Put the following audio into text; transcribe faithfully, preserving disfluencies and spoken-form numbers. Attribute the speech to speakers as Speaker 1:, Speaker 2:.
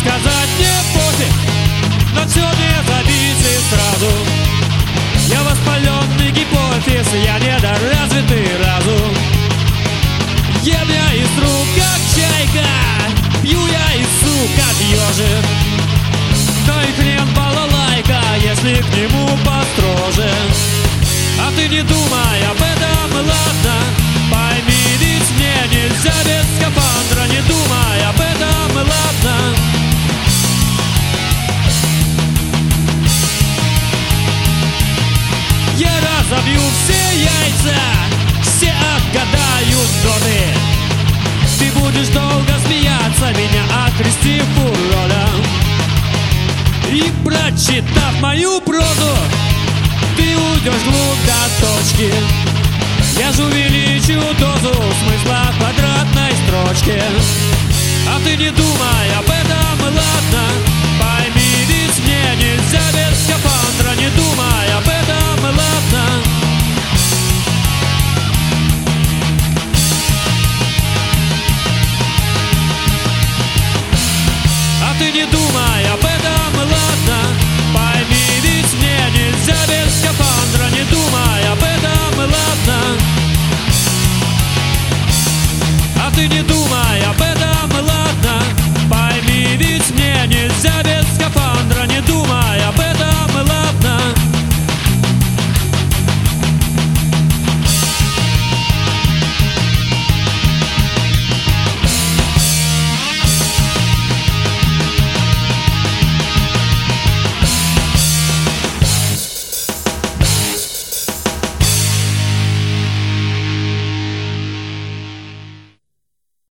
Speaker 1: сказать мне пофиг, но все не забить сразу. Я воспаленный гипофиз, я недоразвитый разум. Ем я из рук, как чайка, пью я из сук, как ежик. Но и хрен балалайка, если к нему построже. А ты не думай об этом, ладно? Пойми, ведь мне нельзя без скафандра. Не думай об этом, ладно? Я разобью все яйца, все отгадают ноты. Ты будешь долго смеяться, меня окрестив уродом. И прочитав мою прозу, ты уйдешь глубь до точки. Я же увеличу дозу смысла в квадратной строчке. А ты не думай